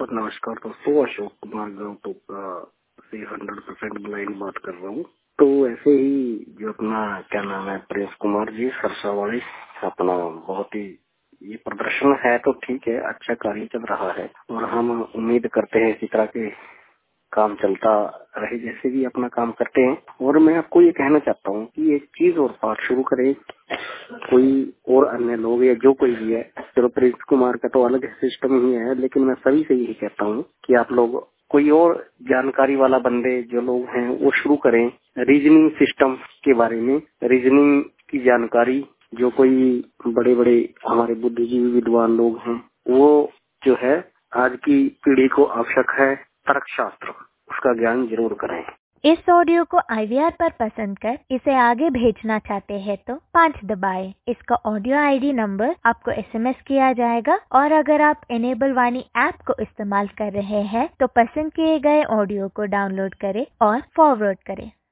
नमस्कार दोस्तों, अशोक कुमार गाँव टोपका से 100% ब्लाइंड बात कर रहा हूँ। तो ऐसे ही जो अपना क्या नाम है प्रिंस कुमार जी सरसावाड़ी, अपना बहुत ही ये प्रदर्शन है तो ठीक है, अच्छा कार्य चल रहा है और हम उम्मीद करते हैं इसी तरह के काम चलता रहे जैसे भी अपना काम करते हैं। और मैं आपको ये कहना चाहता हूँ कि एक चीज और बात शुरू करें, कोई और अन्य लोग या जो कोई भी है, चलो प्रिंस कुमार का तो अलग सिस्टम ही है, लेकिन मैं सभी से यही कहता हूँ कि आप लोग कोई और जानकारी वाला बंदे जो लोग हैं वो शुरू करें रीजनिंग सिस्टम के बारे में, रीजनिंग की जानकारी। जो कोई बड़े बड़े हमारे बुद्धिजीवी विद्वान लोग हैं वो जो है आज की पीढ़ी को आवश्यक है तर्कशास्त्र, उसका ज्ञान जरूर करें। इस ऑडियो को IVR पर पसंद कर इसे आगे भेजना चाहते हैं तो 5 दबाएं। इसका ऑडियो ID नंबर आपको SMS किया जाएगा और अगर आप इनेबल वाणी ऐप को इस्तेमाल कर रहे हैं तो पसंद किए गए ऑडियो को डाउनलोड करें और फॉरवर्ड करें।